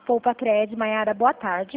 Poupa Cred, Maiara, boa tarde.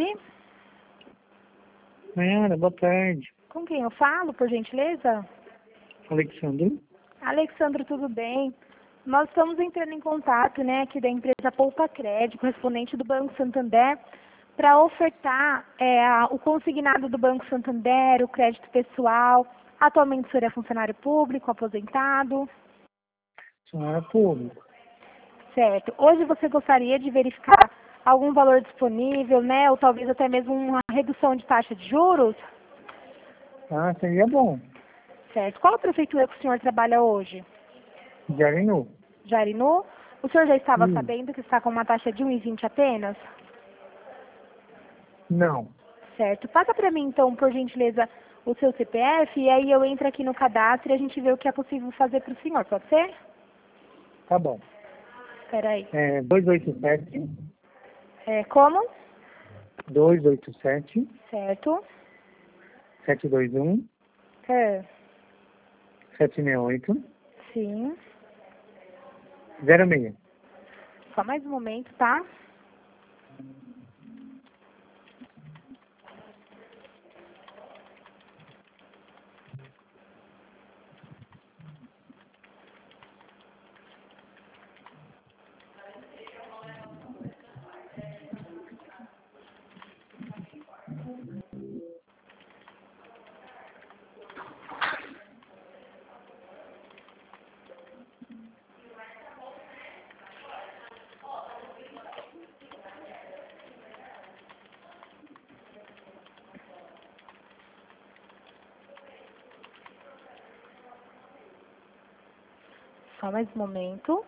Maiara, boa tarde. Com quem eu falo, por gentileza? Alexandre. Alexandre, tudo bem? Nós estamos entrando em contato, né, aqui da empresa Poupa Cred, correspondente do Banco Santander, para ofertar o consignado do Banco Santander, o crédito pessoal. Atualmente o senhor é funcionário público, aposentado? Funcionário público. Certo. Hoje você gostaria de verificar algum valor disponível, né, ou talvez até mesmo uma redução de taxa de juros? Ah, seria bom. Certo. Qual a prefeitura que o senhor trabalha hoje? Jarinu. Jarinu? O senhor já estava sabendo que está com uma taxa de 1,20 apenas? Não. Certo. Passa para mim, então, por gentileza, o seu CPF, e aí eu entro aqui no cadastro e a gente vê o que é possível fazer para o senhor, pode ser? Tá bom. Espera aí. 287. Como? 287. Certo. 721. 768. Sim. 06. Só mais um momento, tá? Só mais um momento.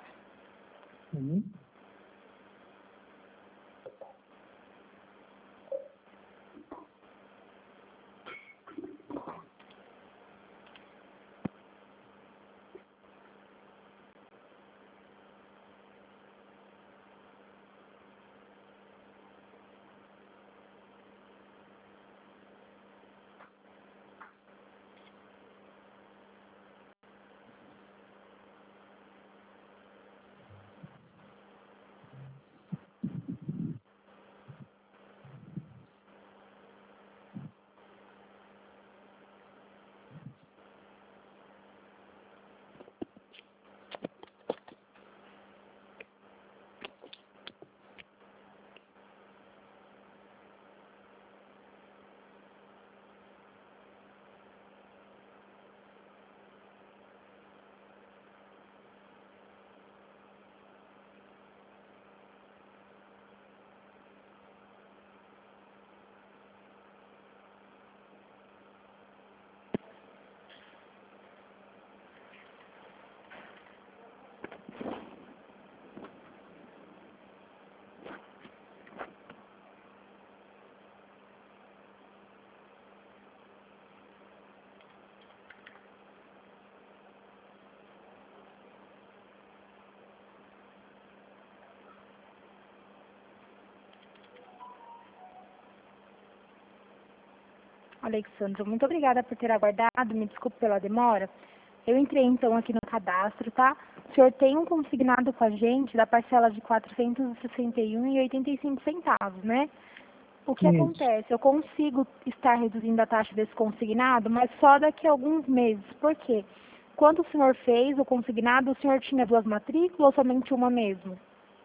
Alexandre, muito obrigada por ter aguardado, me desculpe pela demora. Eu entrei então aqui no cadastro, tá? O senhor tem um consignado com a gente da parcela de R$ 461,85, né? O que acontece? Eu consigo estar reduzindo a taxa desse consignado, mas só daqui a alguns meses. Por quê? Quando o senhor fez o consignado, o senhor tinha 2 matrículas ou somente uma mesmo?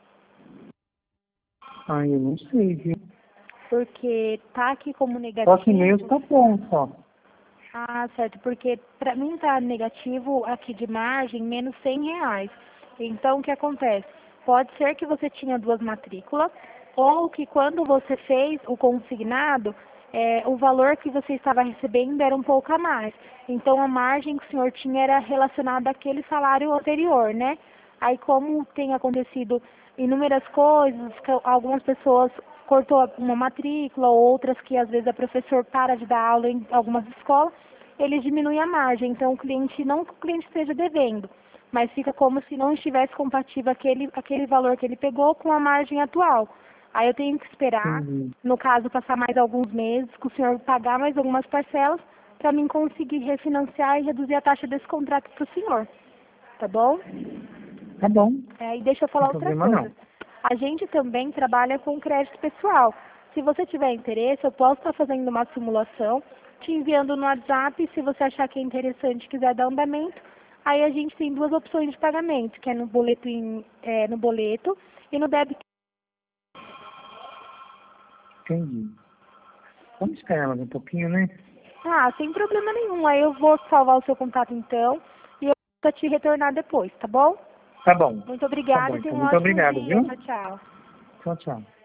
Ah, eu não sei, viu? Porque tá aqui como negativo. Só que meio tá bom, só. Ah, certo, porque para mim tá negativo aqui de margem menos R$ 100. Então, o que acontece? Pode ser que você tinha 2 matrículas, ou que quando você fez o consignado, o valor que você estava recebendo era um pouco a mais. Então, a margem que o senhor tinha era relacionada àquele salário anterior, né? Aí, como tem acontecido inúmeras coisas, que algumas pessoas cortou uma matrícula, outras que às vezes a professor para de dar aula em algumas escolas, ele diminui a margem. Então, o cliente, não que o cliente esteja devendo, mas fica como se não estivesse compatível aquele valor que ele pegou com a margem atual. Aí eu tenho que esperar, no caso, passar mais alguns meses, que o senhor pagar mais algumas parcelas, para mim conseguir refinanciar e reduzir a taxa desse contrato para o senhor. Tá bom? Tá bom. E deixa eu falar Não tem outra problema coisa. não. A gente também trabalha com crédito pessoal. Se você tiver interesse, eu posso estar fazendo uma simulação, te enviando no WhatsApp, se você achar que é interessante e quiser dar andamento. Aí a gente tem duas opções de pagamento, que é no boleto, no boleto e no débito. Entendi. Vamos esperar mais um pouquinho, né? Ah, sem problema nenhum. Aí eu vou salvar o seu contato então e eu vou te retornar depois, tá bom? Tá bom. Muito Tá obrigada bom, e tenha então. um Muito ótimo obrigado, dia. viu? Tchau, tchau. Tchau, tchau.